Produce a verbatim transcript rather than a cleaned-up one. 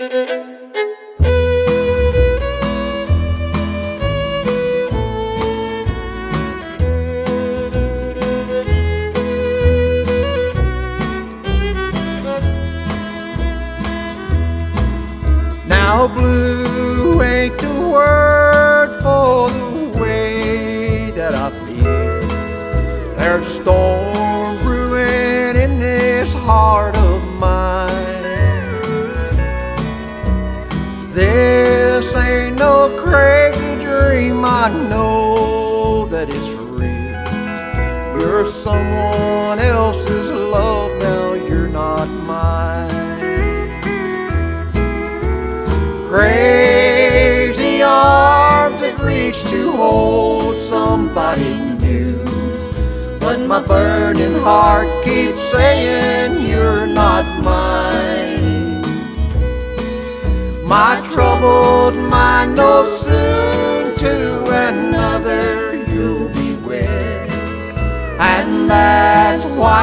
Now blue ain't the word for the way that I feel. There's a storm brewing in this heart of mine. This ain't no crazy dream, I know that it's real. You're someone else's love now, you're not mine. Crazy arms that reach to hold somebody new, but my burning heart keeps saying you're not mine. My troubled mind knows soon to another you'll be wed, and that's why